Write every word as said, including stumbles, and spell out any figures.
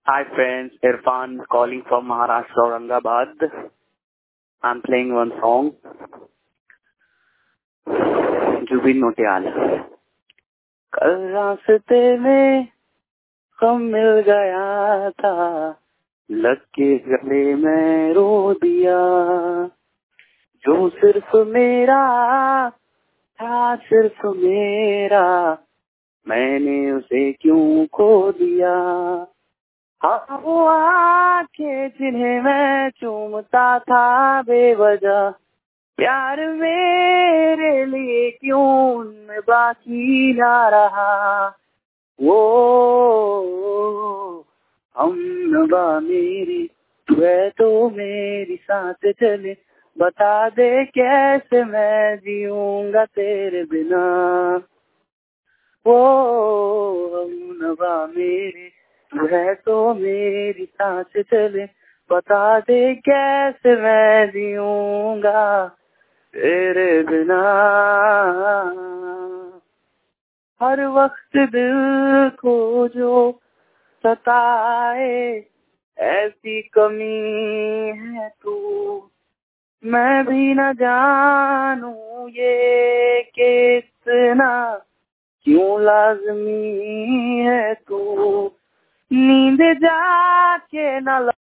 Hi friends, Irfan calling from Maharashtra, Aurangabad. I'm playing one song. Zubin Nautiyal. कल रास्ते में हम मिल गया था, लग के गले में रो दिया। जो सिर्फ मेरा था, सिर्फ मेरा, मैंने उसे क्यों खो दिया। हाँ वो आंखें जिन्हें मैं चूमता था बेवजह, प्यार मेरे लिए क्यों उनमें बाकी ना रहा। वो हमनवा मेरी तू है तो मेरी साथ चले, बता दे कैसे मैं जीऊंगा तेरे बिना। वो हमनवा मेरी तू है तो मेरी साथ चले, बता दे कैसे मैं जीऊंगा तेरे बिना। हर वक्त दिल को जो सताए ऐसी कमी है तू, मैं भी न जानू ये कि इतना क्यों लाज़मी है तू। नींद जाके न